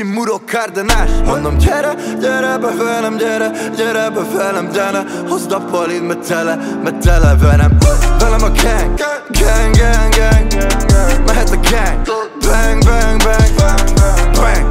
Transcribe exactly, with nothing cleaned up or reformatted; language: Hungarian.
Gucci, Muro, Cardenás. Mondom gyere, gyere be velem, gyere, gyere be velem, de ne hozd a palid, mert tele, mert tele velem. Velem a gang, gang, gang, gang, mehet a gang. Bang, bang, bang, bang, bang.